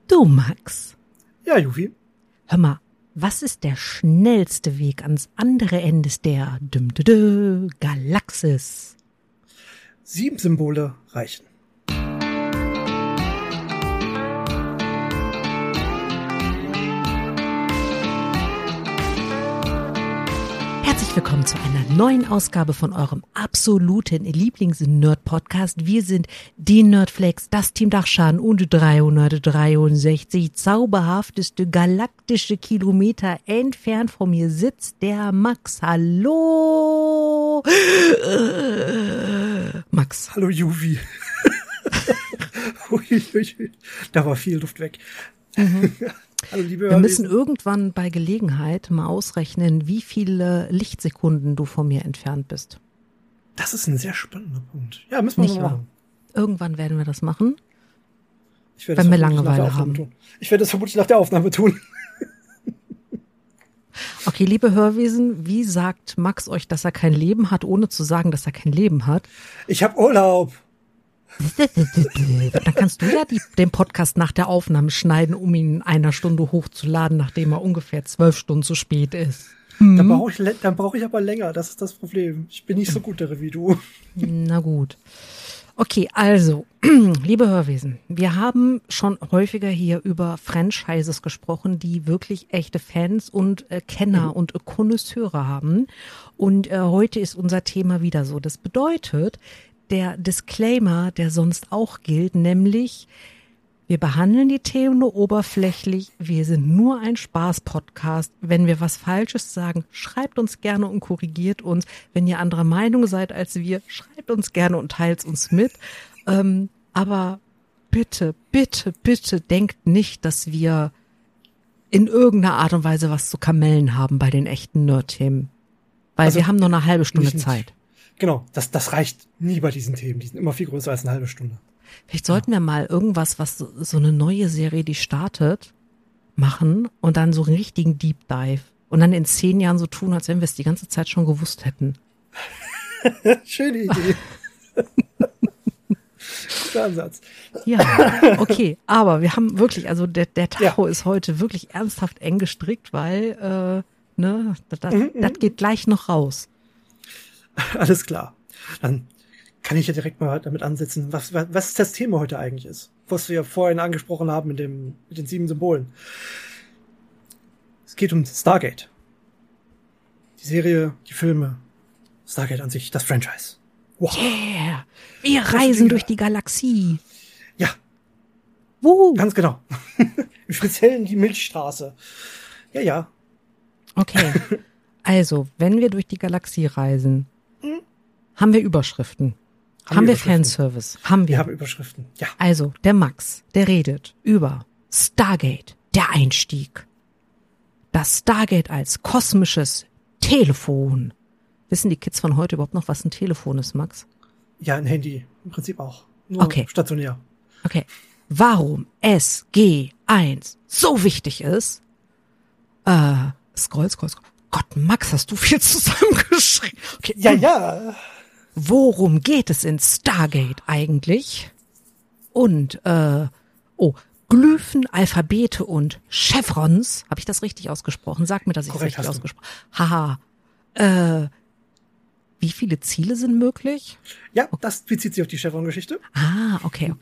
Du, Max. Ja, Juvi. Hör mal, was ist der schnellste Weg ans andere Ende der Galaxis? 7 Symbole reichen. Herzlich willkommen zu einer neuen Ausgabe von eurem absoluten Lieblings-Nerd-Podcast. Wir sind die Nerdflex, das Team Dachschaden und 363 zauberhafteste galaktische Kilometer entfernt von mir sitzt der Max. Hallo! Max. Hallo, Juvi. Da war viel Luft weg. Hallo, liebe Wir müssen irgendwann bei Gelegenheit mal ausrechnen, wie viele Lichtsekunden du von mir entfernt bist. Das ist ein sehr spannender Punkt. Ja, müssen wir Nicht mal wahr? machen. Irgendwann werden wir das machen, Ich werde wenn wir das vermutlich Langeweile nach der Aufnahme haben. tun. Ich werde das vermutlich nach der Aufnahme tun. Okay, liebe Hörwesen, wie sagt Max euch, dass er kein Leben hat, ohne zu sagen, dass er kein Leben hat? Ich habe Urlaub. Dann kannst du ja den Podcast nach der Aufnahme schneiden, um ihn in einer Stunde hochzuladen, nachdem er ungefähr 12 Stunden zu spät ist. Dann brauche ich aber länger. Das ist das Problem. Ich bin nicht so gut darin wie du. Na gut. Okay, also, liebe Hörwesen, wir haben schon häufiger hier über Franchises gesprochen, die wirklich echte Fans und Kenner und Connoisseure haben. Und heute ist unser Thema wieder so. Das bedeutet, der Disclaimer, der sonst auch gilt, nämlich, wir behandeln die Themen nur oberflächlich, wir sind nur ein Spaß-Podcast. Wenn wir was Falsches sagen, schreibt uns gerne und korrigiert uns. Wenn ihr anderer Meinung seid als wir, schreibt uns gerne und teilt uns mit. Aber bitte, bitte, bitte denkt nicht, dass wir in irgendeiner Art und Weise was zu kamellen haben bei den echten Nerd-Themen. Weil Also, wir haben nur eine halbe Stunde nicht. Zeit. Genau, das reicht nie bei diesen Themen. Die sind immer viel größer als eine halbe Stunde. Vielleicht sollten wir mal irgendwas, was so eine neue Serie, die startet, machen und dann so einen richtigen Deep Dive und dann in 10 Jahren so tun, als wenn wir es die ganze Zeit schon gewusst hätten. Schöne Idee. Guter Ansatz. Ja, okay, aber wir haben wirklich, also der Tacho ist heute wirklich ernsthaft eng gestrickt, weil das geht gleich noch raus. Alles klar. Dann kann ich ja direkt mal damit ansetzen, was das Thema heute eigentlich ist. Was wir vorhin angesprochen haben mit den 7 Symbolen. Es geht um Stargate. Die Serie, die Filme, Stargate an sich, das Franchise. Wow. Yeah, wir reisen durch die Galaxie. Ja, Wuhu. ganz genau. Im Speziellen die Milchstraße. Ja. Okay, also, wenn wir durch die Galaxie reisen, haben wir Überschriften. Haben wir Überschriften? Fanservice? Haben wir. Wir haben Überschriften. Ja. Also, der Max, der redet über Stargate, der Einstieg. Das Stargate als kosmisches Telefon. Wissen die Kids von heute überhaupt noch, was ein Telefon ist, Max? Ja, ein Handy. Im Prinzip auch. Nur Okay. stationär. Okay. Warum SG1 so wichtig ist? Scroll. Gott, Max, hast du viel zusammengeschrieben? Okay. Ja. Worum geht es in Stargate eigentlich? Und, Glyphen, Alphabete und Chevrons. Habe ich das richtig ausgesprochen? Sag mir, dass ich es Korrekt, richtig hast du. ausgesprochen habe. Haha. Wie viele Ziele sind möglich? Ja, das bezieht sich auf die Chevron-Geschichte. Ah, okay.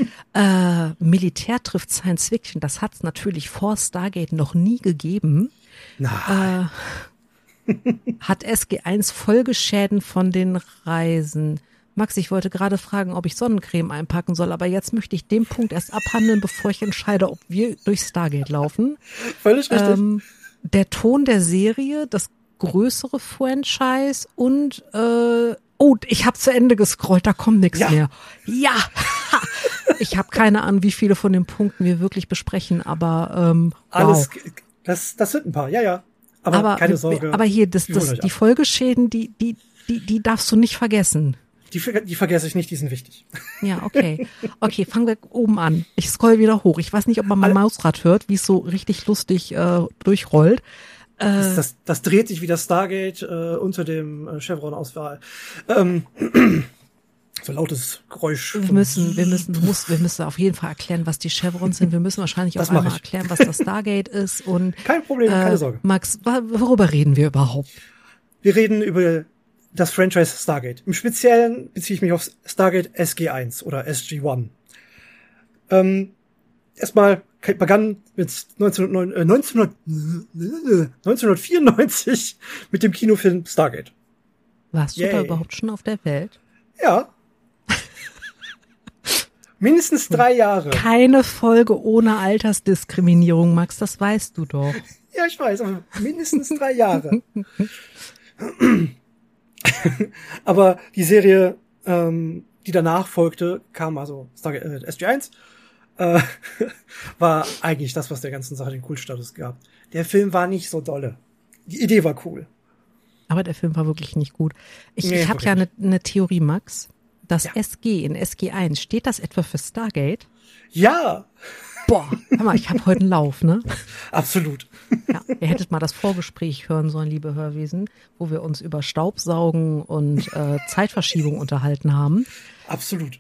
Militär trifft Science Fiction. Das hat es natürlich vor Stargate noch nie gegeben. Na, Hat SG1 Folgeschäden von den Reisen? Max, ich wollte gerade fragen, ob ich Sonnencreme einpacken soll, aber jetzt möchte ich den Punkt erst abhandeln, bevor ich entscheide, ob wir durch Stargate laufen. völlig richtig. Der Ton der Serie, das größere Franchise und ich habe zu Ende gescrollt, da kommt nichts Ja. mehr. Ja, ich habe keine Ahnung, wie viele von den Punkten wir wirklich besprechen, aber Alles, wow. das sind ein paar, ja. Aber keine Sorge. Aber hier, wir holen euch die ab. Folgeschäden, die darfst du nicht vergessen. Die vergesse ich nicht, die sind wichtig. Ja, okay. Okay, fangen wir oben an. Ich scroll wieder hoch. Ich weiß nicht, ob man mein Mausrad hört, wie es so richtig lustig durchrollt. Das dreht sich wie das Stargate unter dem Chevron-Auswahl. So lautes Geräusch. Wir müssen auf jeden Fall erklären, was die Chevrons sind. Wir müssen wahrscheinlich auch einmal erklären, was das Stargate ist. Und kein Problem, keine Sorge. Max, worüber reden wir überhaupt? Wir reden über das Franchise Stargate. Im Speziellen beziehe ich mich auf Stargate SG-1 oder SG-1. Erstmal begann mit 1994 mit dem Kinofilm Stargate. Warst du da überhaupt schon auf der Welt? Ja. Mindestens 3 Jahre. Keine Folge ohne Altersdiskriminierung, Max, das weißt du doch. Ja, ich weiß, aber mindestens 3 Jahre. Aber die Serie, die danach folgte, kam also Stargate SG-1, war eigentlich das, was der ganzen Sache den Kultstatus gab. Der Film war nicht so dolle. Die Idee war cool. Aber der Film war wirklich nicht gut. Ich habe ja eine Theorie, Max. Das SG in SG-1, steht das etwa für Stargate? Ja. Boah, hör mal, ich habe heute einen Lauf, ne? Absolut. Ja, ihr hättet mal das Vorgespräch hören sollen, liebe Hörwesen, wo wir uns über Staubsaugen und Zeitverschiebung unterhalten haben. Absolut.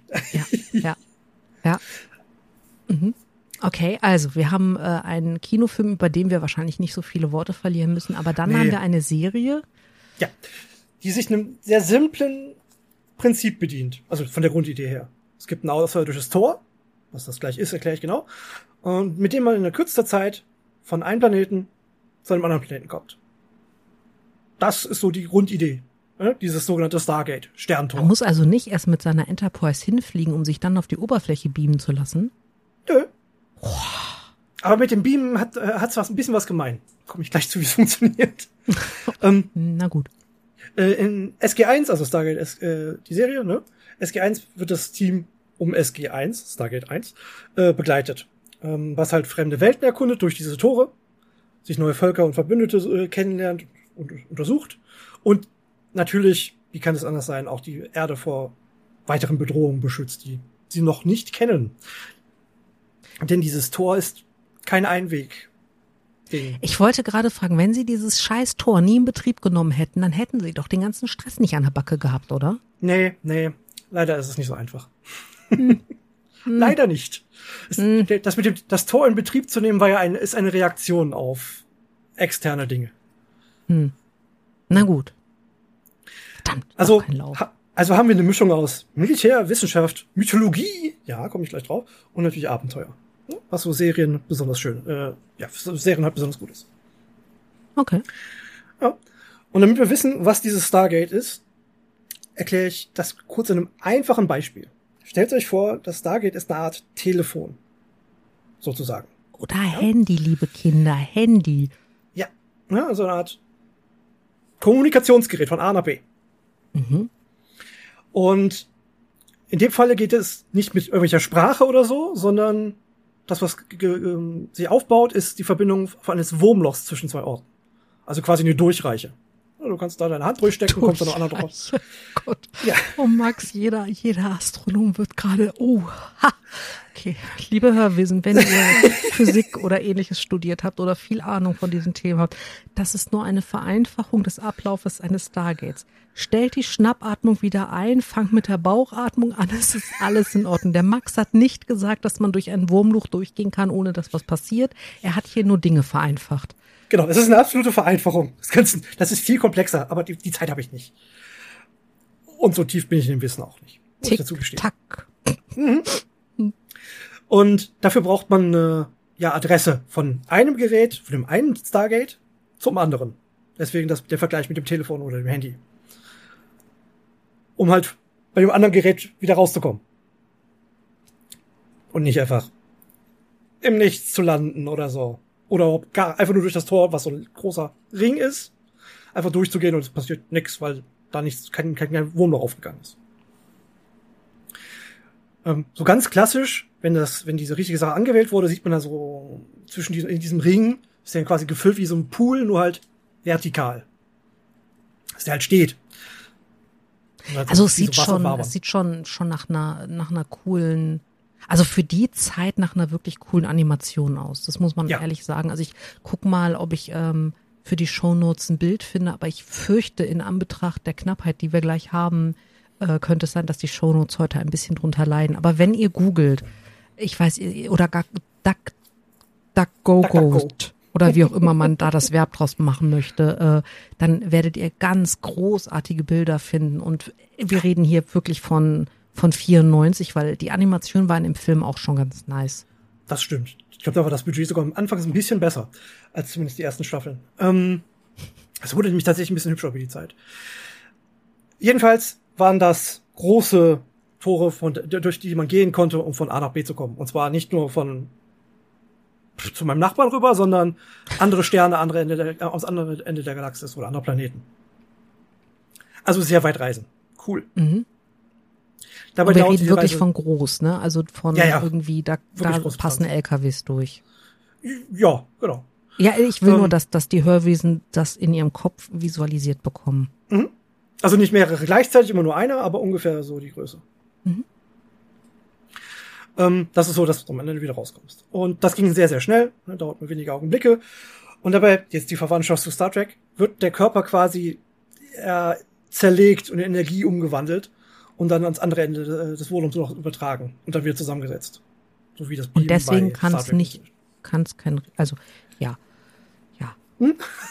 Ja. Mhm. Okay, also wir haben einen Kinofilm, über den wir wahrscheinlich nicht so viele Worte verlieren müssen, aber dann haben wir eine Serie. Ja, die sich einem sehr simplen Prinzip bedient, also von der Grundidee her. Es gibt ein außerirdisches Tor, was das gleich ist, erkläre ich genau, und mit dem man in der kürzester Zeit von einem Planeten zu einem anderen Planeten kommt. Das ist so die Grundidee, ne? Dieses sogenannte Stargate, Sterntor. Man muss also nicht erst mit seiner Enterprise hinfliegen, um sich dann auf die Oberfläche beamen zu lassen? Nö. Aber mit dem Beamen hat's ein bisschen was gemein. Komme ich gleich zu, wie es funktioniert. Na gut. In SG-1, also Stargate, die Serie, ne? SG-1 wird das Team um SG-1, Stargate 1, begleitet. Was halt fremde Welten erkundet durch diese Tore, sich neue Völker und Verbündete kennenlernt und untersucht. Und natürlich, wie kann es anders sein, auch die Erde vor weiteren Bedrohungen beschützt, die sie noch nicht kennen. Denn dieses Tor ist kein Einweg. Ich wollte gerade fragen, wenn sie dieses scheiß Tor nie in Betrieb genommen hätten, dann hätten sie doch den ganzen Stress nicht an der Backe gehabt, oder? Nee, leider ist es nicht so einfach. Leider nicht. Das Tor in Betrieb zu nehmen ist eine Reaktion auf externe Dinge. Na gut. Verdammt, also kein Lauf. Also haben wir eine Mischung aus Militär, Wissenschaft, Mythologie, ja, komme ich gleich drauf, und natürlich Abenteuer. Was so Serien besonders schön, Serien halt besonders gut ist. Okay. Ja. Und damit wir wissen, was dieses Stargate ist, erkläre ich das kurz in einem einfachen Beispiel. Stellt euch vor, das Stargate ist eine Art Telefon. Sozusagen. Oder Handy, liebe Kinder, Handy. Ja, also eine Art Kommunikationsgerät von A nach B. Mhm. Und in dem Falle geht es nicht mit irgendwelcher Sprache oder so, sondern das, was sie aufbaut, ist die Verbindung eines Wurmlochs zwischen 2 Orten. Also quasi eine Durchreiche. Du kannst da deine Hand durchstecken, kommst da noch einer drauf. Gott. Ja. Oh Max, jeder Astronom wird gerade, okay. Liebe Hörwesen, wenn ihr Physik oder Ähnliches studiert habt oder viel Ahnung von diesem Thema habt, das ist nur eine Vereinfachung des Ablaufes eines Stargates. Stellt die Schnappatmung wieder ein, fangt mit der Bauchatmung an, es ist alles in Ordnung. Der Max hat nicht gesagt, dass man durch ein Wurmloch durchgehen kann, ohne dass was passiert. Er hat hier nur Dinge vereinfacht. Genau, es ist eine absolute Vereinfachung. Das ist viel komplexer, aber die Zeit habe ich nicht. Und so tief bin ich in dem Wissen auch nicht. Muss ich dazu gestehen. Tack. Und dafür braucht man eine Adresse von einem Gerät, von dem einen Stargate zum anderen. Deswegen der Vergleich mit dem Telefon oder dem Handy. Um halt bei dem anderen Gerät wieder rauszukommen. Und nicht einfach im Nichts zu landen oder so. Oder gar einfach nur durch das Tor, was so ein großer Ring ist, einfach durchzugehen und es passiert nichts, weil da kein Wurmloch aufgegangen ist. So ganz klassisch, wenn diese richtige Sache angewählt wurde, sieht man da so in diesem Ring, ist der quasi gefüllt wie so ein Pool, nur halt vertikal. Dass der halt steht. Also es sieht schon nach einer coolen, also für die Zeit nach einer wirklich coolen Animation aus. Das muss man ehrlich sagen. Also ich guck mal, ob ich für die Shownotes ein Bild finde, aber ich fürchte in Anbetracht der Knappheit, die wir gleich haben, könnte es sein, dass die Shownotes heute ein bisschen drunter leiden. Aber wenn ihr googelt, ich weiß, oder DuckDuckGo oder wie auch immer man da das Verb draus machen möchte, dann werdet ihr ganz großartige Bilder finden. Und wir reden hier wirklich von 94, weil die Animationen waren im Film auch schon ganz nice. Das stimmt. Ich glaube, da war das Budget sogar am Anfang ein bisschen besser als zumindest die ersten Staffeln. Es wurde nämlich tatsächlich ein bisschen hübscher über die Zeit. Jedenfalls waren das große Tore, durch die man gehen konnte, um von A nach B zu kommen. Und zwar nicht nur zu meinem Nachbarn rüber, sondern andere Sterne, aus anderen Ende der Galaxis oder andere Planeten. Also sehr weit reisen. Cool. Mhm. Dabei wir reden wirklich Reise von groß, ne? Also von irgendwie, da passen LKWs durch. Ja, genau. Ja, ich will nur, dass die Hörwesen das in ihrem Kopf visualisiert bekommen. Mhm. Also nicht mehrere gleichzeitig, immer nur einer, aber ungefähr so die Größe. Mhm. Das ist so, dass du am Ende wieder rauskommst. Und das ging sehr, sehr schnell, dauert nur wenige Augenblicke. Und dabei, jetzt die Verwandtschaft zu Star Trek, wird der Körper quasi zerlegt und in Energie umgewandelt und dann ans andere Ende des Volums noch übertragen und dann wieder zusammengesetzt. So wie das und deswegen kann es ja. Hm?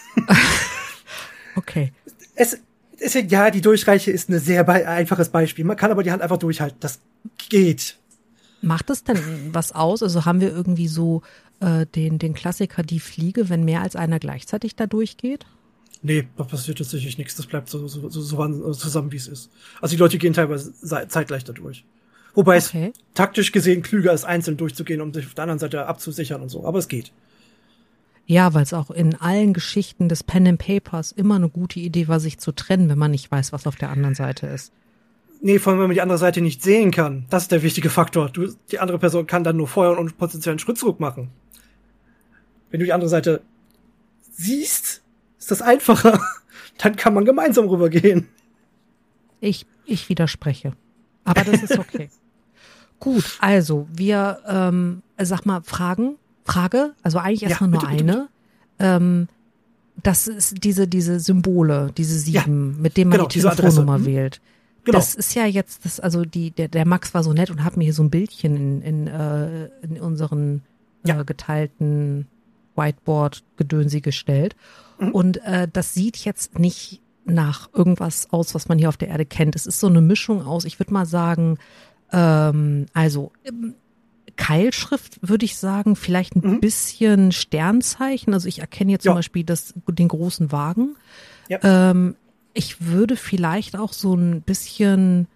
Okay. Die Durchreiche ist ein sehr einfaches Beispiel. Man kann aber die Hand einfach durchhalten. Das geht. Macht es denn was aus? Also haben wir irgendwie so den Klassiker Die Fliege, wenn mehr als einer gleichzeitig da durchgeht? Nee, da passiert tatsächlich nichts. Das bleibt so zusammen, wie es ist. Also die Leute gehen teilweise zeitgleich da durch. Wobei es taktisch gesehen klüger ist, einzeln durchzugehen, um sich auf der anderen Seite abzusichern und so. Aber es geht. Ja, weil es auch in allen Geschichten des Pen and Papers immer eine gute Idee war, sich zu trennen, wenn man nicht weiß, was auf der anderen Seite ist. Nee, vor allem, wenn man die andere Seite nicht sehen kann. Das ist der wichtige Faktor. Die andere Person kann dann nur feuern und potenziellen Schritt zurück machen. Wenn du die andere Seite siehst, ist das einfacher. Dann kann man gemeinsam rübergehen. Ich widerspreche. Aber das ist okay. Gut, also wir, sag mal, Frage, also eigentlich erstmal nur eine. Das ist diese Symbole, diese 7, mit denen man die Telefonnummer wählt. Genau. Das ist ja jetzt, der Max war so nett und hat mir hier so ein Bildchen in unseren geteilten Whiteboard-Gedönsi gestellt. Mhm. Und das sieht jetzt nicht nach irgendwas aus, was man hier auf der Erde kennt. Es ist so eine Mischung aus, ich würde mal sagen, Keilschrift würde ich sagen, vielleicht ein bisschen Sternzeichen. Also ich erkenne hier zum Beispiel den großen Wagen. Ja. Ich würde vielleicht auch so ein bisschen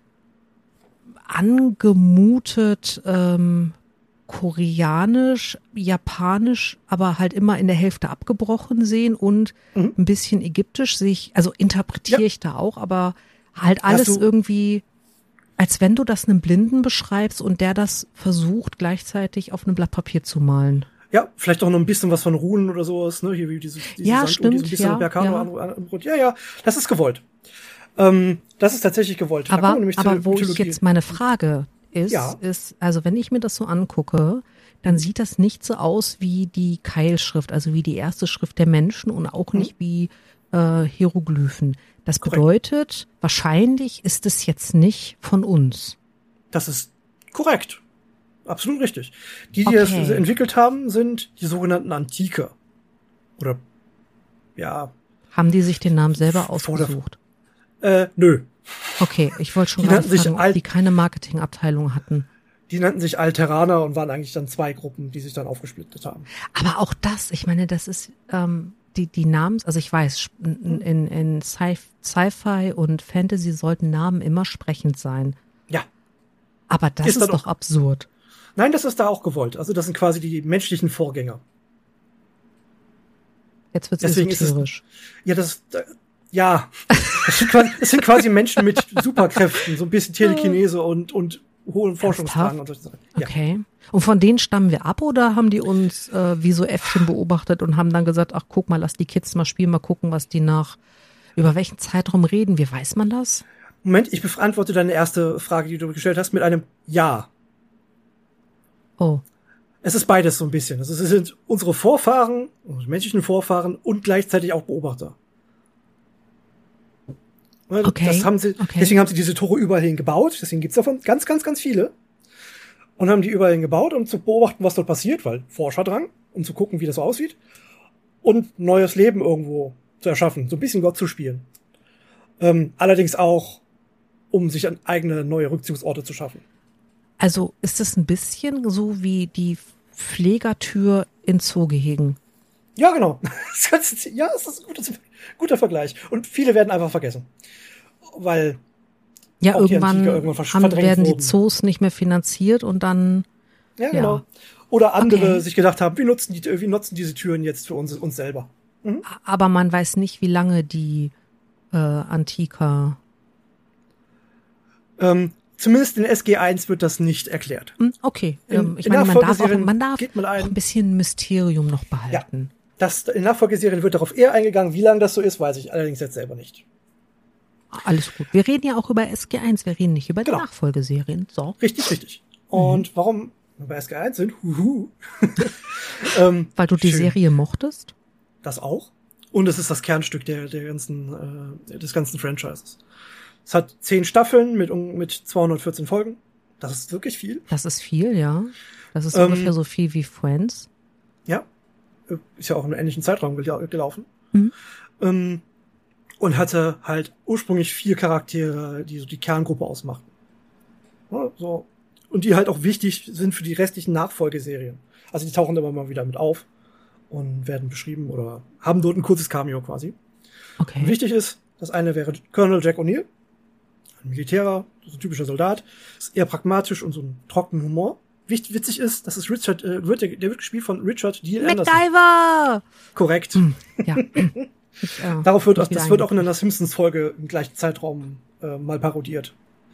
angemutet koreanisch, japanisch, aber halt immer in der Hälfte abgebrochen sehen und ein bisschen ägyptisch also interpretiere ich da auch, aber halt alles irgendwie, als wenn du das einem Blinden beschreibst und der das versucht, gleichzeitig auf einem Blatt Papier zu malen. Ja, vielleicht auch noch ein bisschen was von Runen oder sowas, ne? Hier wie diese stimmt, ein bisschen ja, das ist gewollt. Das ist tatsächlich gewollt. Aber wo ich jetzt meine Frage ist, also wenn ich mir das so angucke, dann sieht das nicht so aus wie die Keilschrift, also wie die erste Schrift der Menschen und auch nicht wie Hieroglyphen. Das bedeutet, wahrscheinlich ist es jetzt nicht von uns. Das ist korrekt. Absolut richtig. Die es entwickelt haben, sind die sogenannten Antiker. Oder, Haben die sich den Namen selber ausgesucht? Nö. Okay, ich wollte schon gerade fragen, ob die keine Marketingabteilung hatten. Die nannten sich Alteraner und waren eigentlich dann 2 Gruppen, die sich dann aufgesplittet haben. Aber auch das, ich meine, das ist die Namen, also ich weiß, in Sci-Fi und Fantasy sollten Namen immer sprechend sein. Ja. Aber das ist doch absurd. Nein, das ist da auch gewollt. Also das sind quasi die menschlichen Vorgänger. Jetzt wird's esoterisch. Das sind quasi Menschen mit Superkräften, so ein bisschen Telekinese und hohen Forschungsdrang und solche Sachen. Ja. Okay. Und von denen stammen wir ab oder haben die uns wie so Äffchen beobachtet und haben dann gesagt, ach guck mal, lass die Kids mal spielen, mal gucken, was die über welchen Zeitraum reden? Wie weiß man das? Moment, ich beantworte deine erste Frage, die du gestellt hast, mit einem Ja. Oh. Es ist beides so ein bisschen. Also es sind unsere Vorfahren, unsere menschlichen Vorfahren und gleichzeitig auch Beobachter. Okay. Deswegen haben sie diese Tore überall hin gebaut. Deswegen gibt's davon ganz, ganz, ganz viele. Und haben die überall hin gebaut, um zu beobachten, was dort passiert, weil Forscherdrang, um zu gucken, wie das so aussieht. Und neues Leben irgendwo zu erschaffen. So ein bisschen Gott zu spielen. Allerdings auch, um sich eigene neue Rückzugsorte zu schaffen. Also ist es ein bisschen so wie die Pflegertür in Zoogehegen? Ja, genau. Es ist ein guter Vergleich. Und viele werden einfach vergessen. Weil ja, auch irgendwann werden die wurden. Zoos nicht mehr finanziert und dann. Ja, genau. Ja. Oder andere sich gedacht haben, wir nutzen diese Türen jetzt für uns selber. Mhm. Aber man weiß nicht, wie lange die Antika. Zumindest in SG1 wird das nicht erklärt. Okay. Ich meine, man darf auch ein bisschen Mysterium noch behalten. Ja. In Nachfolgeserien wird darauf eher eingegangen. Wie lange das so ist, weiß ich allerdings jetzt selber nicht. Alles gut. Wir reden ja auch über SG1, wir reden nicht über die Nachfolgeserien. So. Richtig. Und warum wir bei SG1 sind? Weil du die Serie mochtest? Das auch. Und es ist das Kernstück des ganzen Franchises. Es hat 10 Staffeln mit 214 Folgen. Das ist wirklich viel. Das ist viel, ja. Das ist ungefähr so viel wie Friends. Ja. Ist ja auch in einem ähnlichen Zeitraum gelaufen. Mhm. Und hatte halt ursprünglich 4 Charaktere, die so die Kerngruppe ausmachten. Ja, so. Und die halt auch wichtig sind für die restlichen Nachfolgeserien. Also die tauchen immer mal wieder mit auf und werden beschrieben oder haben dort ein kurzes Cameo quasi. Okay. Und wichtig ist, das eine wäre Colonel Jack O'Neill, ein Militärer, so ein typischer Soldat, ist eher pragmatisch und so einen trockenen Humor. Witzig ist, das ist Richard, der wird gespielt von Richard Dean Anderson. MacGyver! Korrekt. Ja. Das wird auch in einer Simpsons-Folge im gleichen Zeitraum mal parodiert.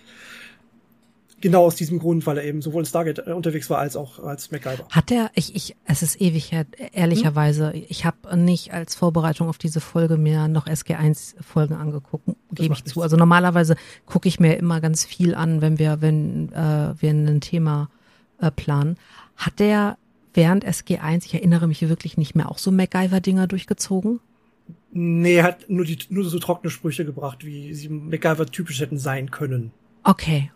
Genau aus diesem Grund, weil er eben sowohl in Stargate unterwegs war, als auch als MacGyver. Hat er, es ist ewig her, ehrlicherweise, ich habe nicht als Vorbereitung auf diese Folge mir noch SG1-Folgen angeguckt, gebe ich zu. Also normalerweise gucke ich mir immer ganz viel an, wenn wir ein Thema planen. Hat der während SG1, ich erinnere mich wirklich nicht mehr, auch so MacGyver-Dinger durchgezogen? Nee, er hat nur so trockene Sprüche gebracht, wie sie MacGyver typisch hätten sein können. Okay.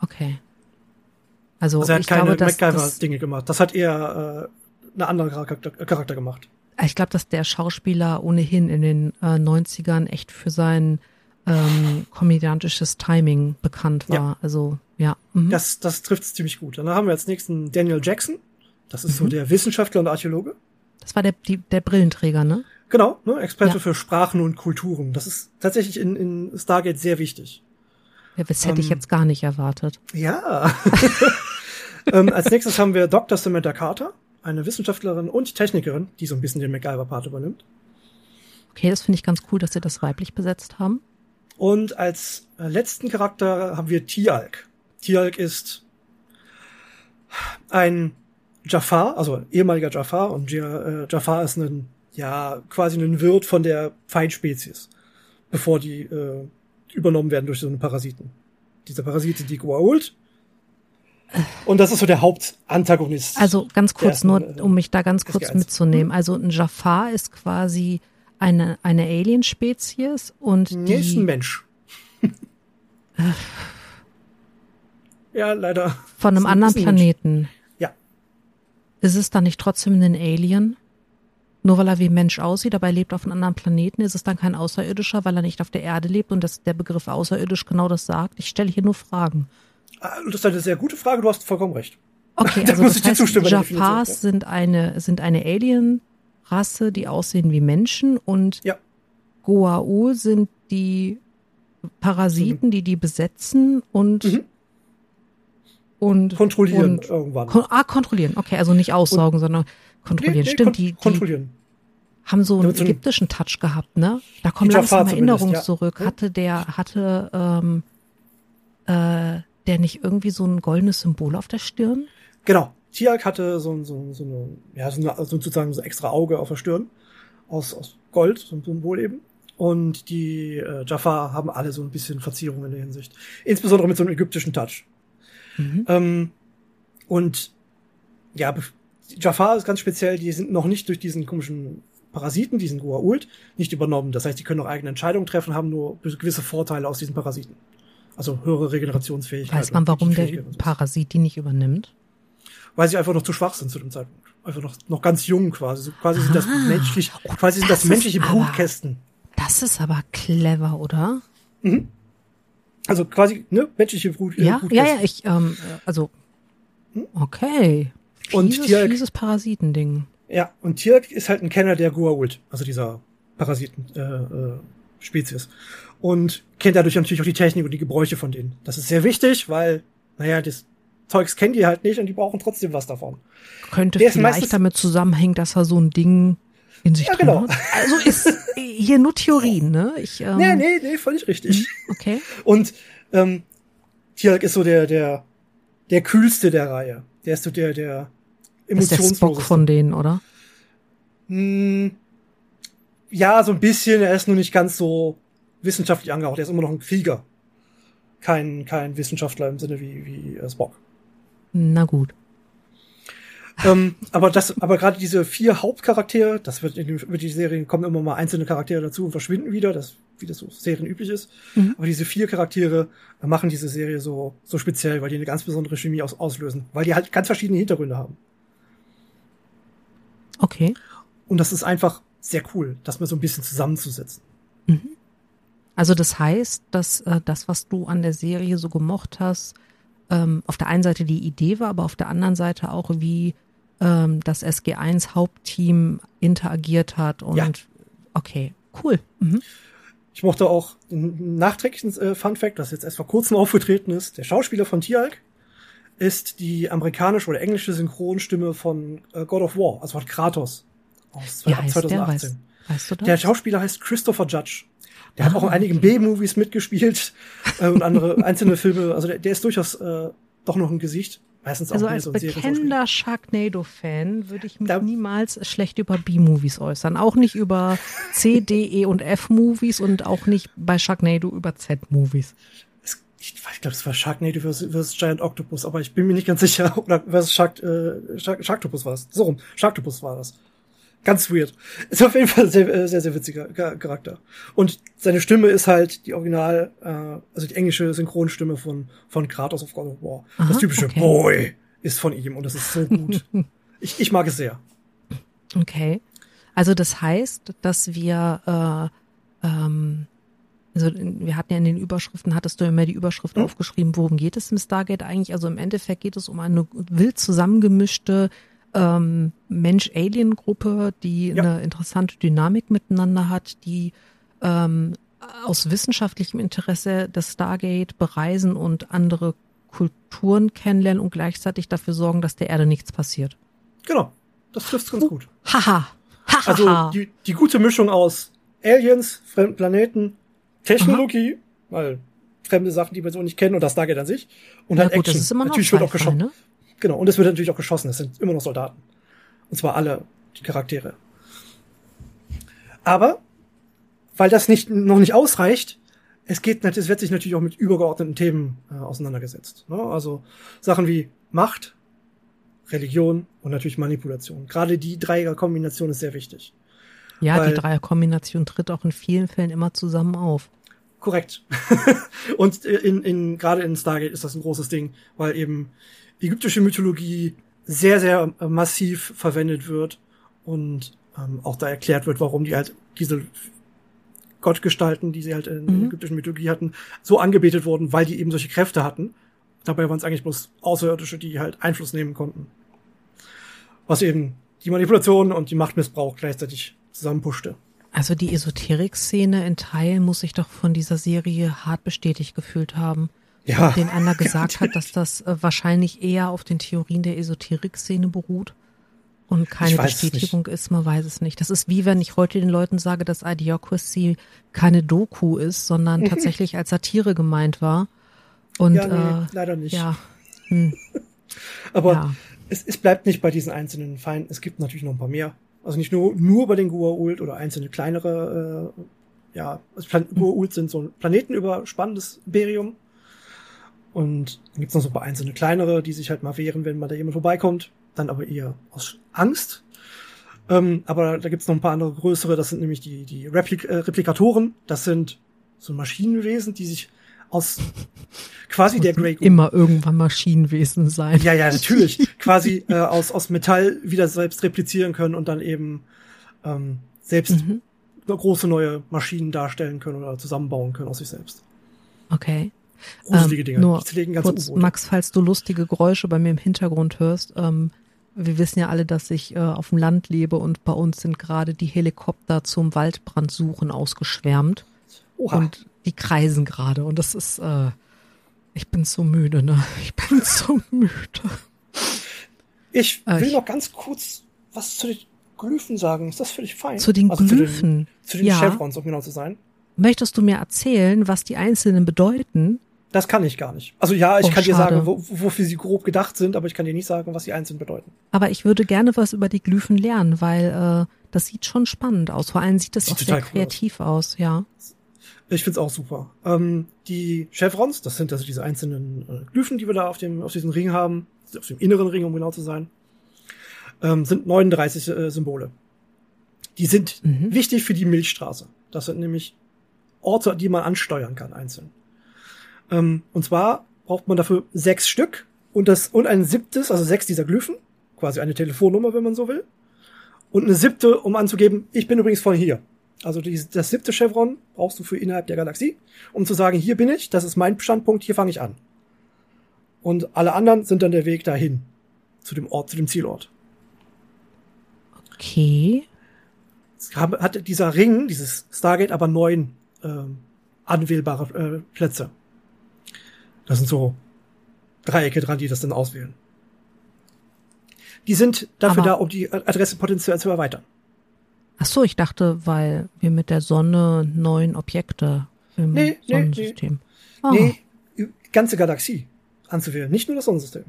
Also er hat keine MacGyver-Dinge gemacht. Das hat eher eine andere Charakter gemacht. Ich glaube, dass der Schauspieler ohnehin in den 90ern echt für sein komödiantisches Timing bekannt war. Ja. Also, ja. Mhm. Das trifft es ziemlich gut. Dann haben wir als nächsten Daniel Jackson. Das ist so der Wissenschaftler und Archäologe. Das war der Brillenträger, ne? Genau, ne? Experte für Sprachen und Kulturen. Das ist tatsächlich in Stargate sehr wichtig. Ja, das hätte ich jetzt gar nicht erwartet. Ja. Als nächstes haben wir Dr. Samantha Carter, eine Wissenschaftlerin und Technikerin, die so ein bisschen den MacGyver-Part übernimmt. Okay, das finde ich ganz cool, dass sie das weiblich besetzt haben. Und als letzten Charakter haben wir Tialk. Tialk ist ein Jafar, also ehemaliger Jafar, und Jafar ist quasi ein Wirt von der Feindspezies, bevor die übernommen werden durch so einen Parasiten. Dieser Parasit sind die Goa'uld. Und das ist so der Hauptantagonist. Also ganz kurz, um mich da ganz kurz mitzunehmen. Also ein Jafar ist quasi eine Alien-Spezies und die ist ein Mensch. Ja, leider. Von einem anderen Planeten. Ja. Ist es dann nicht trotzdem ein Alien? Nur weil er wie Mensch aussieht, aber er lebt auf einem anderen Planeten, ist es dann kein Außerirdischer, weil er nicht auf der Erde lebt und der Begriff außerirdisch genau das sagt? Ich stelle hier nur Fragen. Das ist eine sehr gute Frage, du hast vollkommen recht. Okay, also das heißt, Jafars sind eine Alien-Rasse, die aussehen wie Menschen und Goa'uld sind die Parasiten, die besetzen und kontrollieren irgendwann. Kontrollieren, okay, also nicht aussaugen, sondern kontrollieren. Stimmt, die kontrollieren. Haben so einen ägyptischen Touch gehabt, ne? Da kommen langsam Erinnerungen zurück. Hatte der nicht irgendwie so ein goldenes Symbol auf der Stirn? Genau. Tialk hatte so sozusagen so extra Auge auf der Stirn. Aus Gold, so ein Symbol eben. Und die Jafar haben alle so ein bisschen Verzierungen in der Hinsicht. Insbesondere mit so einem ägyptischen Touch. Mhm. Und ja, Jafar ist ganz speziell, die sind noch nicht durch diesen komischen Parasiten, diesen Goa'uld, nicht übernommen. Das heißt, die können auch eigene Entscheidungen treffen, haben nur gewisse Vorteile aus diesen Parasiten. Also höhere Regenerationsfähigkeit. Weiß man, warum der Parasit die nicht übernimmt? Weil sie einfach noch zu schwach sind zu dem Zeitpunkt. Einfach noch ganz jung quasi. So quasi sind das menschliche Brutkästen. Das ist aber clever, oder? Mhm. Also quasi, ne, menschliche Brutkästen. Okay. Fieses Parasitending. Ja, und Tirk ist halt ein Kenner der Goa'uld, also dieser Parasiten-Spezies. Und kennt dadurch natürlich auch die Technik und die Gebräuche von denen. Das ist sehr wichtig, weil, das Zeugs kennen die halt nicht und die brauchen trotzdem was davon. Könnte vielleicht damit zusammenhängen, dass er so ein Ding in sich drin hat. Also ist hier nur Theorien, ne? Nee, völlig richtig. Okay. Und Tirk ist so der kühlste der Reihe. Der ist so der emotionsloseste. Das ist der Spock von denen, oder? Ja, so ein bisschen. Er ist nur nicht ganz so wissenschaftlich angehaucht. Er ist immer noch ein Krieger. Kein Wissenschaftler im Sinne wie Spock. Na gut. Aber gerade diese 4 Hauptcharaktere, das wird über die Serien kommen immer mal einzelne Charaktere dazu und verschwinden wieder, wie das so serienüblich ist. Mhm. Aber diese 4 Charaktere machen diese Serie so speziell, weil die eine ganz besondere Chemie auslösen, weil die halt ganz verschiedene Hintergründe haben. Okay. Und das ist einfach sehr cool, das mal so ein bisschen zusammenzusetzen. Mhm. Also das heißt, dass das, was du an der Serie so gemocht hast, auf der einen Seite die Idee war, aber auf der anderen Seite auch, wie das SG1 Hauptteam interagiert hat und okay, cool. Mhm. Ich mochte auch einen nachträglichen Fun-Fact, das jetzt erst vor kurzem aufgetreten ist. Der Schauspieler von Tirk ist die amerikanische oder englische Synchronstimme von God of War, also von Kratos aus 2018. Weißt du das? Der Schauspieler heißt Christopher Judge. Der hat auch in einigen B-Movies mitgespielt und andere einzelne Filme. Also der ist durchaus doch noch ein Gesicht. Meistens auch also als bekennender Sharknado-Fan würde ich mich niemals schlecht über B-Movies äußern. Auch nicht über C, D, E und F-Movies und auch nicht bei Sharknado über Z-Movies. Ich glaube, es war Sharknado versus Giant Octopus, aber ich bin mir nicht ganz sicher. Oder versus Sharktopus war es. So rum, Sharktopus war das. Ganz weird. Ist auf jeden Fall ein sehr, sehr, sehr witziger Charakter. Und seine Stimme ist halt die Original, also die englische Synchronstimme von Kratos of God of War. Aha, das typische Boy ist von ihm und das ist so gut. Ich mag es sehr. Okay. Also das heißt, dass wir also wir hatten ja in den Überschriften, hattest du ja mehr die Überschrift aufgeschrieben, worum geht es im Stargate eigentlich? Also im Endeffekt geht es um eine wild zusammengemischte Mensch-Alien-Gruppe, die eine interessante Dynamik miteinander hat, die aus wissenschaftlichem Interesse das Stargate bereisen und andere Kulturen kennenlernen und gleichzeitig dafür sorgen, dass der Erde nichts passiert. Genau, das trifft's ganz gut. Haha. Also die gute Mischung aus Aliens, fremden Planeten, Technologie, weil fremde Sachen, die wir so nicht kennen und das Stargate an sich und halt Action. Das ist immer noch natürlich wird auch geschossen. Ne? Genau, und es wird natürlich auch geschossen. Es sind immer noch Soldaten. Und zwar alle die Charaktere. Aber, weil das noch nicht ausreicht, es wird sich natürlich auch mit übergeordneten Themen auseinandergesetzt. Ne? Also Sachen wie Macht, Religion und natürlich Manipulation. Gerade die Dreierkombination ist sehr wichtig. Ja, die Dreierkombination tritt auch in vielen Fällen immer zusammen auf. Korrekt. Und gerade in Stargate ist das ein großes Ding, weil eben ägyptische Mythologie sehr, sehr massiv verwendet wird und auch da erklärt wird, warum die halt diese Gottgestalten, die sie halt in der ägyptischen Mythologie hatten, so angebetet wurden, weil die eben solche Kräfte hatten. Dabei waren es eigentlich bloß Außerirdische, die halt Einfluss nehmen konnten. Was eben die Manipulation und die Machtmissbrauch gleichzeitig zusammenpuschte. Also die Esoterik-Szene in Teilen muss sich doch von dieser Serie hart bestätigt gefühlt haben. Ja. Den einer gesagt hat, dass das wahrscheinlich eher auf den Theorien der Esoterik-Szene beruht und keine Bestätigung ist, man weiß es nicht. Das ist wie wenn ich heute den Leuten sage, dass Idiocracy keine Doku ist, sondern tatsächlich als Satire gemeint war. Und nee, leider nicht. Ja. Aber es bleibt nicht bei diesen einzelnen Feinden. Es gibt natürlich noch ein paar mehr. Also nicht nur bei den Goa'uld oder einzelne kleinere, Goa'uld sind so ein planetenüberspannendes Imperium. Und dann gibt's noch so ein paar einzelne kleinere, die sich halt mal wehren, wenn mal da jemand vorbeikommt. Dann aber eher aus Angst. Aber da gibt's noch ein paar andere größere, das sind nämlich die Replikatoren. Das sind so Maschinenwesen, die sich aus quasi der Grey Goo immer irgendwann Maschinenwesen sein. Ja, natürlich. Quasi aus Metall wieder selbst replizieren können und dann eben selbst große neue Maschinen darstellen können oder zusammenbauen können aus sich selbst. Okay. Gruselige Dinge. Nur Die zerlegen ganze kurz, U-Boote. Max, falls du lustige Geräusche bei mir im Hintergrund hörst, wir wissen ja alle, dass ich auf dem Land lebe und bei uns sind gerade die Helikopter zum Waldbrandsuchen ausgeschwärmt. Oha. Und die kreisen gerade und das ist, ich bin so müde, ne? Ich bin so müde. Ich will noch ganz kurz was zu den Glyphen sagen. Ist das für dich fein? Zu den Glyphen? Zu den ja. Chevrons, um genau zu sein. Möchtest du mir erzählen, was die einzelnen bedeuten? Das kann ich gar nicht. Also ja, ich kann dir schade. sagen, wofür sie grob gedacht sind, aber ich kann dir nicht sagen, was die einzeln bedeuten. Aber ich würde gerne was über die Glyphen lernen, weil das sieht schon spannend aus. Vor allem sieht das auch sehr total cool kreativ aus, ja. Ich find's auch super. Die Chevrons, das sind also diese einzelnen Glyphen, die wir da auf diesem Ring haben, auf dem inneren Ring, um genau zu sein, sind 39 Symbole. Die sind wichtig für die Milchstraße. Das sind nämlich Orte, die man ansteuern kann, einzeln. Und zwar braucht man dafür 6 Stück und ein 7., also 6 dieser Glyphen, quasi eine Telefonnummer, wenn man so will, und eine 7., um anzugeben, ich bin übrigens von hier. Also das 7. Chevron brauchst du für innerhalb der Galaxie, um zu sagen, hier bin ich, das ist mein Standpunkt, hier fange ich an. Und alle anderen sind dann der Weg dahin, zu dem Ort, zu dem Zielort. Okay. Hat dieser Ring, dieses Stargate, aber 9 anwählbare Plätze. Das sind so Dreiecke dran, die das dann auswählen. Die sind dafür da, um die Adresse potenziell zu erweitern. Ach so, ich dachte, weil wir mit der Sonne 9 Objekte im Sonnensystem. Nee, ganze Galaxie anzuwählen, nicht nur das Sonnensystem.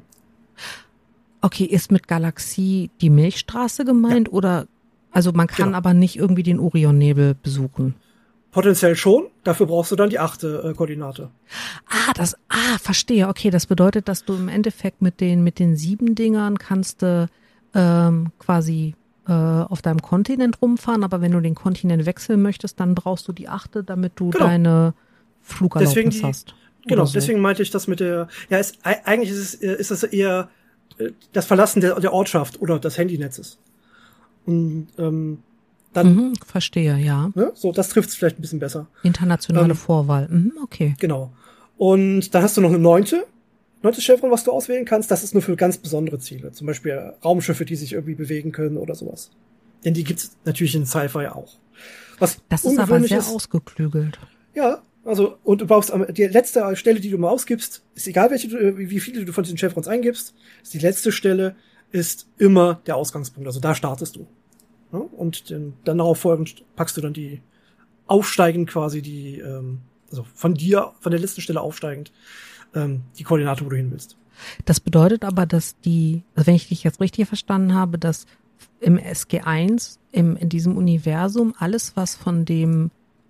Okay, ist mit Galaxie die Milchstraße gemeint oder, also man kann aber nicht irgendwie den Orionnebel besuchen? Potenziell schon, dafür brauchst du dann die 8. Koordinate. Verstehe. Okay, das bedeutet, dass du im Endeffekt mit den 7 Dingern kannst du quasi auf deinem Kontinent rumfahren, aber wenn du den Kontinent wechseln möchtest, dann brauchst du die 8., damit du deine Flugerlaubnis hast. Genau, so. Deswegen meinte ich das mit der, eigentlich ist es eher das Verlassen der Ortschaft oder des Handynetzes. Und dann verstehe, ja. Ne, so, das trifft es vielleicht ein bisschen besser. Internationale Vorwahl. Okay. Genau. Und dann hast du noch eine 9. Chevron, was du auswählen kannst. Das ist nur für ganz besondere Ziele. Zum Beispiel Raumschiffe, die sich irgendwie bewegen können oder sowas. Denn die gibt's natürlich in Sci-Fi auch. Das ist aber sehr ausgeklügelt. Ja, also, und du brauchst die letzte Stelle, die du mal ausgibst, ist egal, wie viele du von diesen Chevrons eingibst, ist die letzte Stelle ist immer der Ausgangspunkt. Also da startest du. Ja? Und dann darauf folgend packst du dann die aufsteigend quasi also von der letzten Stelle aufsteigend, die Koordinate, wo du hin willst. Das bedeutet aber, dass also wenn ich dich jetzt richtig verstanden habe, dass im SG1, in diesem Universum, alles, was von dem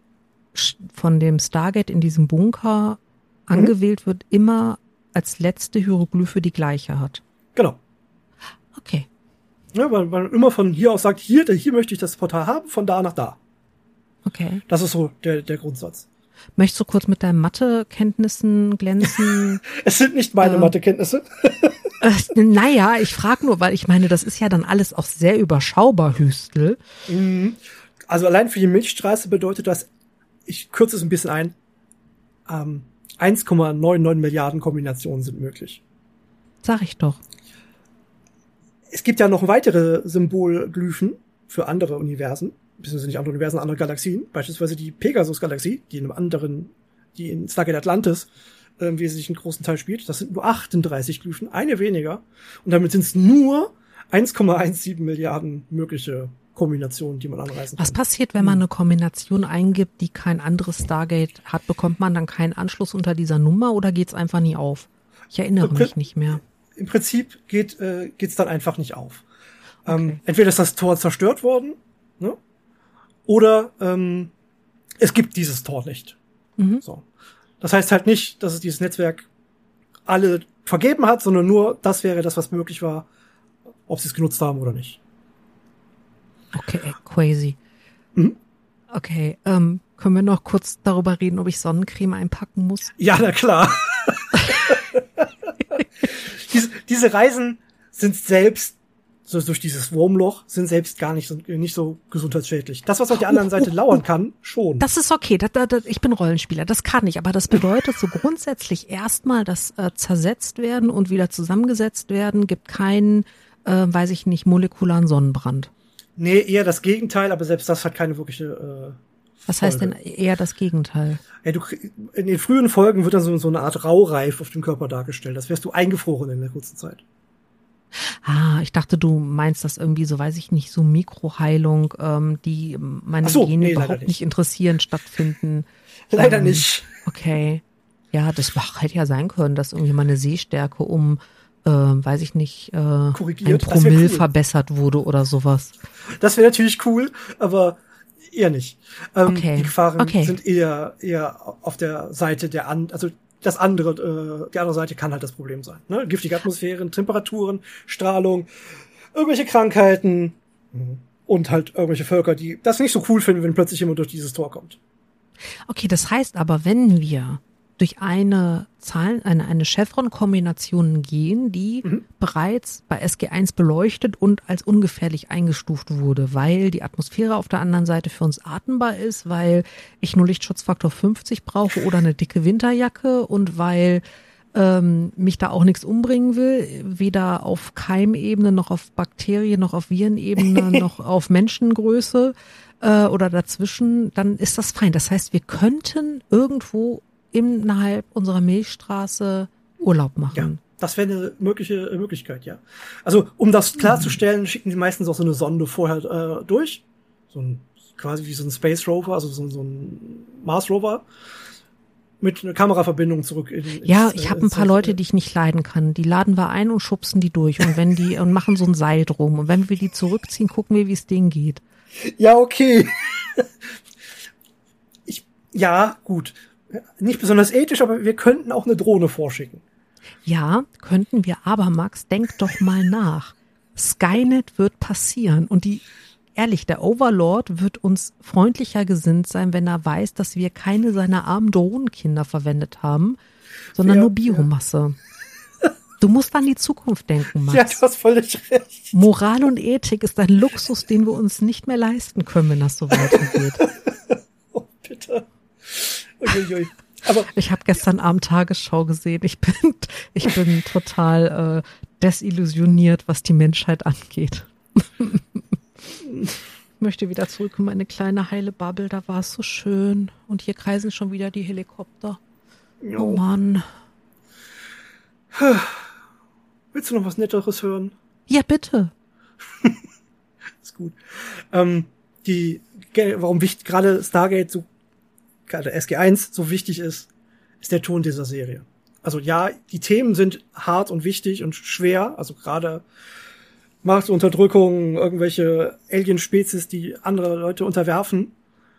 Stargate in diesem Bunker angewählt wird, immer als letzte Hieroglyphe die gleiche hat. Genau. Okay. Ja, weil man immer von hier aus sagt, hier möchte ich das Portal haben, von da nach da. Okay. Das ist so der Grundsatz. Möchtest du kurz mit deinen Mathekenntnissen glänzen? Es sind nicht meine Mathekenntnisse. Naja, ich frage nur, weil ich meine, das ist ja dann alles auch sehr überschaubar, Hüstel. Also allein für die Milchstraße bedeutet das, ich kürze es ein bisschen ein, 1,99 Milliarden Kombinationen sind möglich. Sag ich doch. Es gibt ja noch weitere Symbolglyphen für andere Universen, beziehungsweise nicht andere Universen, andere Galaxien, beispielsweise die Pegasus-Galaxie, die in Stargate Atlantis im Wesentlichen einen großen Teil spielt. Das sind nur 38 Glyphen, eine weniger. Und damit sind es nur 1,17 Milliarden mögliche Kombinationen, die man anreißen kann. Was passiert, wenn man eine Kombination eingibt, die kein anderes Stargate hat? Bekommt man dann keinen Anschluss unter dieser Nummer oder geht's einfach nie auf? Ich erinnere mich nicht mehr. Im Prinzip geht's dann einfach nicht auf. Okay. Entweder ist das Tor zerstört worden, ne? Oder es gibt dieses Tor nicht. So. Das heißt halt nicht, dass es dieses Netzwerk alle vergeben hat, sondern nur das wäre das, was möglich war, ob sie es genutzt haben oder nicht. Okay, crazy. Mhm. Okay, können wir noch kurz darüber reden, ob ich Sonnencreme einpacken muss? Ja, na klar. diese Reisen sind selbst, so durch dieses Wurmloch, sind selbst gar nicht so gesundheitsschädlich. Das, was auf der anderen Seite lauern kann, schon. Das ist okay, ich bin Rollenspieler, das kann ich, aber das bedeutet so grundsätzlich erstmal, dass zersetzt werden und wieder zusammengesetzt werden, gibt keinen, weiß ich nicht, molekularen Sonnenbrand. Nee, eher das Gegenteil, aber selbst das hat keine wirkliche Was Folge. heißt denn eher das Gegenteil? Ja, in den frühen Folgen wird dann so eine Art Raureif auf dem Körper dargestellt. Das wärst du eingefroren in der kurzen Zeit. Ah, ich dachte, du meinst das irgendwie so, weiß ich nicht, so Mikroheilung, die meine Gene überhaupt nicht interessieren, stattfinden. Leider nicht. Okay. Ja, das hätte ja sein können, dass irgendwie meine Sehstärke weiß ich nicht, ein Promille verbessert wurde oder sowas. Das wäre natürlich cool, aber eher nicht. Okay. Die Gefahren sind eher auf der Seite die andere Seite kann halt das Problem sein. Ne? Giftige Atmosphären, Temperaturen, Strahlung, irgendwelche Krankheiten und halt irgendwelche Völker, die das nicht so cool finden, wenn plötzlich jemand durch dieses Tor kommt. Okay, das heißt aber, wenn wir durch eine Chevron-Kombination gehen, die bereits bei SG1 beleuchtet und als ungefährlich eingestuft wurde, weil die Atmosphäre auf der anderen Seite für uns atmbar ist, weil ich nur Lichtschutzfaktor 50 brauche oder eine dicke Winterjacke und weil mich da auch nichts umbringen will, weder auf Keimebene noch auf Bakterien noch auf Virenebene noch auf Menschengröße oder dazwischen, dann ist das fein. Das heißt, wir könnten irgendwo innerhalb unserer Milchstraße Urlaub machen. Ja, das wäre eine Möglichkeit, ja. Also, um das klarzustellen, schicken die meistens auch so eine Sonde vorher durch. Quasi wie so ein Space Rover, also so ein Mars Rover. Mit einer Kameraverbindung zurück. Ich habe ein paar Leute, die ich nicht leiden kann. Die laden wir ein und schubsen die durch. Und machen so ein Seil drum. Und wenn wir die zurückziehen, gucken wir, wie es denen geht. Ja, okay. Ja, gut. Nicht besonders ethisch, aber wir könnten auch eine Drohne vorschicken. Ja, könnten wir, aber Max, denk doch mal nach. Skynet wird passieren und der Overlord wird uns freundlicher gesinnt sein, wenn er weiß, dass wir keine seiner armen Drohnenkinder verwendet haben, sondern nur Biomasse. Du musst an die Zukunft denken, Max. Ja, du hast völlig recht. Moral und Ethik ist ein Luxus, den wir uns nicht mehr leisten können, wenn das so weitergeht. Oh, bitte. Uiuiui. Aber ich habe gestern Abend Tagesschau gesehen. Ich bin total desillusioniert, was die Menschheit angeht. Ich möchte wieder zurück in meine kleine heile Bubble. Da war es so schön. Und hier kreisen schon wieder die Helikopter. Jo. Oh Mann. Willst du noch was Netteres hören? Ja, bitte. Ist gut. Warum gerade Stargate gerade SG1 so wichtig ist der Ton dieser Serie. Also ja, die Themen sind hart und wichtig und schwer, also gerade Machtunterdrückung, irgendwelche Alien-Spezies, die andere Leute unterwerfen.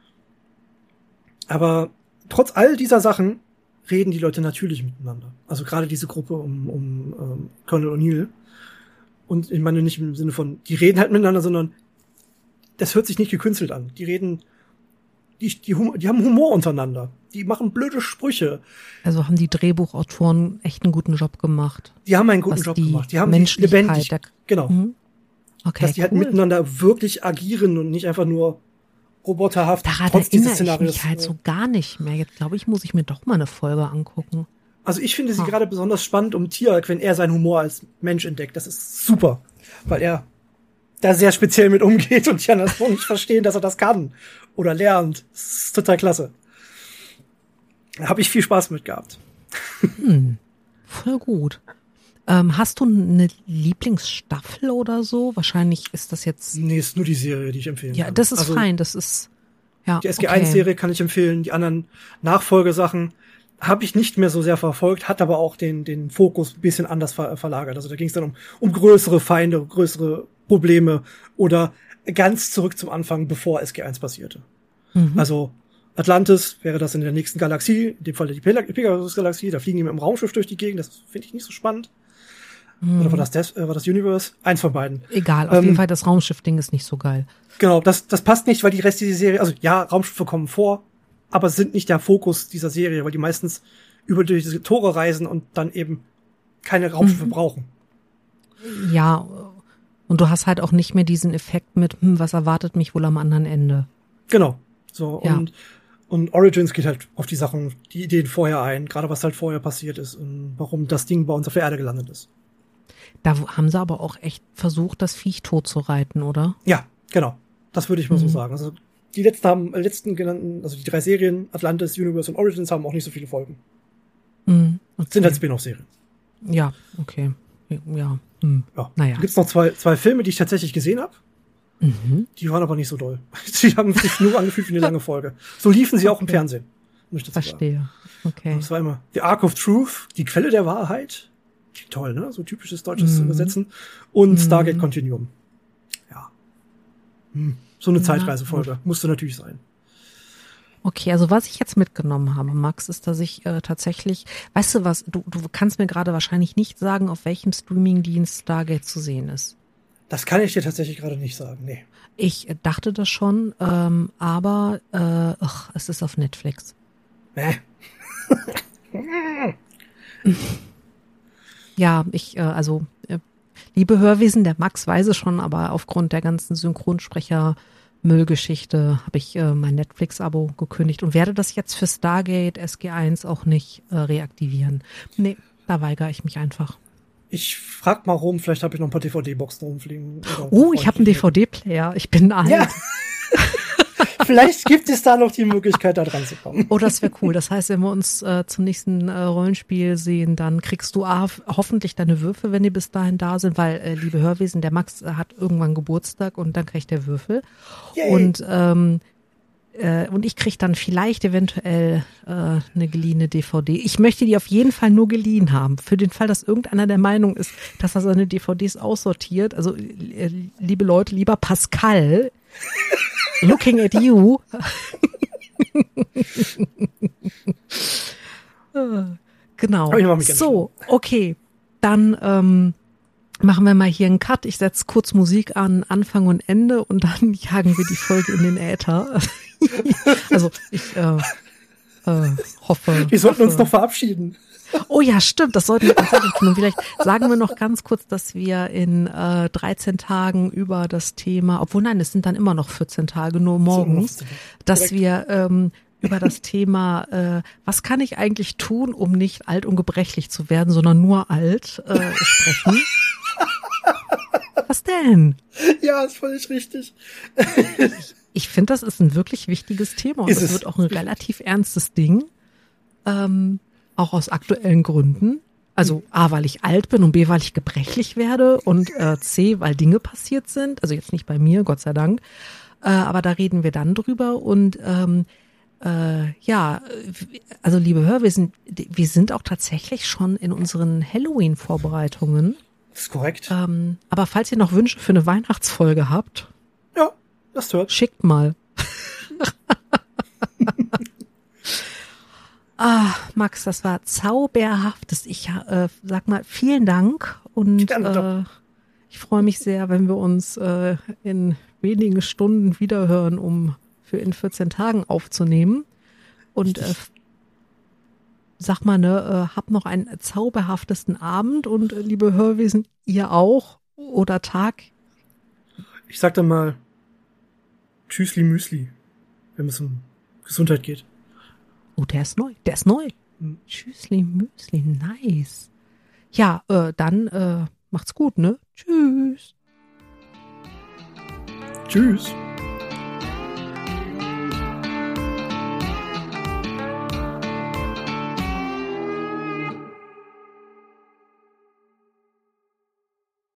Aber trotz all dieser Sachen reden die Leute natürlich miteinander. Also gerade diese Gruppe um Colonel O'Neill. Und ich meine nicht im Sinne von, die reden halt miteinander, sondern das hört sich nicht gekünstelt an. Die reden die haben Humor untereinander. Die machen blöde Sprüche. Also haben die Drehbuchautoren echt einen guten Job gemacht. Die haben einen guten Job gemacht. Die haben Menschlichkeit, lebendig. Genau. Okay, dass die halt miteinander wirklich agieren und nicht einfach nur roboterhaft. Daran erinnere ich mich halt so gar nicht mehr. Jetzt glaube ich, muss ich mir doch mal eine Folge angucken. Also ich finde sie gerade besonders spannend um Tialk, wenn er seinen Humor als Mensch entdeckt. Das ist super. Weil er da sehr speziell mit umgeht und die anderen nicht verstehen, dass er das kann oder lernt. Das ist total klasse. Da habe ich viel Spaß mit gehabt. Voll gut. Hast du eine Lieblingsstaffel oder so? Wahrscheinlich ist das jetzt... Nee, ist nur die Serie, die ich empfehlen kann. Ja, das ist fein. Das ist... Ja, die SG1-Serie kann ich empfehlen. Die anderen Nachfolgesachen habe ich nicht mehr so sehr verfolgt, hat aber auch den Fokus ein bisschen anders verlagert. Also da ging es dann um größere Feinde, größere Probleme oder ganz zurück zum Anfang, bevor SG1 passierte. Also Atlantis wäre das in der nächsten Galaxie, in dem Fall die Pegasus-Galaxie, da fliegen die mit dem Raumschiff durch die Gegend, das finde ich nicht so spannend. Oder war das Universe? Eins von beiden. Egal, auf jeden Fall, das Raumschiff-Ding ist nicht so geil. Genau, das passt nicht, weil die Rest dieser Serie, also ja, Raumschiffe kommen vor, aber sind nicht der Fokus dieser Serie, weil die meistens über diese Tore reisen und dann eben keine Raumschiffe brauchen. Ja, und du hast halt auch nicht mehr diesen Effekt mit, was erwartet mich wohl am anderen Ende. Genau. So, ja. Und Origins geht halt auf die Sachen, die Ideen vorher ein, gerade was halt vorher passiert ist und warum das Ding bei uns auf der Erde gelandet ist. Da haben sie aber auch echt versucht, das Viech tot zu reiten, oder? Ja, genau. Das würde ich mal so sagen. Also die letzten genannten, also die 3 Serien, Atlantis, Universe und Origins, haben auch nicht so viele Folgen. Okay. Sind halt Spin-off-Serien. Ja, okay. Ja. Ja. Naja. Da gibt's noch zwei Filme, die ich tatsächlich gesehen habe. Die waren aber nicht so doll. Sie haben sich nur angefühlt wie eine lange Folge. So liefen sie auch im Fernsehen. Verstehe. Okay. Das war immer The Ark of Truth, die Quelle der Wahrheit. Toll, ne? So typisches deutsches Übersetzen. Und Stargate Continuum. Ja. So eine Zeitreisefolge. Musste natürlich sein. Okay, also was ich jetzt mitgenommen habe, Max, ist, dass ich tatsächlich, weißt du was, du kannst mir gerade wahrscheinlich nicht sagen, auf welchem Streamingdienst Stargate zu sehen ist. Das kann ich dir tatsächlich gerade nicht sagen, nee. Ich dachte das schon, aber es ist auf Netflix. Ja, liebe Hörwesen, der Max weiß es schon, aber aufgrund der ganzen Synchronsprecher-Müllgeschichte habe ich mein Netflix-Abo gekündigt und werde das jetzt für Stargate SG1 auch nicht reaktivieren. Nee, da weigere ich mich einfach. Ich frag mal rum, vielleicht habe ich noch ein paar DVD-Boxen rumfliegen. Ich habe einen DVD-Player. Ich bin alt. Ja. Vielleicht gibt es da noch die Möglichkeit, da dran zu kommen. Oh, das wäre cool. Das heißt, wenn wir uns zum nächsten Rollenspiel sehen, dann kriegst du hoffentlich deine Würfel, wenn die bis dahin da sind, weil, liebe Hörwesen, der Max hat irgendwann Geburtstag und dann kriegt der Würfel. Yay. Und ich krieg dann vielleicht eventuell eine geliehene DVD. Ich möchte die auf jeden Fall nur geliehen haben. Für den Fall, dass irgendeiner der Meinung ist, dass er seine DVDs aussortiert. Also, liebe Leute, lieber Pascal, looking at you. Genau. So, okay. Dann machen wir mal hier einen Cut. Ich setze kurz Musik an, Anfang und Ende und dann jagen wir die Folge in den Äther. Also ich hoffe. Wir sollten uns noch verabschieden. Oh ja, stimmt, das sollten wir tatsächlich tun. Und vielleicht sagen wir noch ganz kurz, dass wir in 13 Tagen über das Thema, obwohl nein, es sind dann immer noch 14 Tage, nur morgens, dass wir über das Thema, was kann ich eigentlich tun, um nicht alt und gebrechlich zu werden, sondern nur alt, sprechen. Was denn? Ja, ist völlig richtig. Ich finde, das ist ein wirklich wichtiges Thema und es wird auch ein relativ ernstes Ding, auch aus aktuellen Gründen. Also A, weil ich alt bin und B, weil ich gebrechlich werde und C, weil Dinge passiert sind. Also jetzt nicht bei mir, Gott sei Dank. Aber da reden wir dann drüber und ja, also liebe Hörwesen, wir sind auch tatsächlich schon in unseren Halloween-Vorbereitungen. Das ist korrekt. Aber falls ihr noch Wünsche für eine Weihnachtsfolge habt, ja, das hört. Schickt mal. Max, das war zauberhaftes. Ich sag mal vielen Dank und ich freue mich sehr, wenn wir uns in wenigen Stunden wiederhören, um für in 14 Tagen aufzunehmen. Und sag mal, hab noch einen zauberhaftesten Abend und liebe Hörwesen, ihr auch oder Tag. Ich sag dann mal Tschüssli Müsli, wenn es um Gesundheit geht. Oh, der ist neu. Tschüssli Müsli, nice. Ja, dann macht's gut, ne? Tschüss. Tschüss.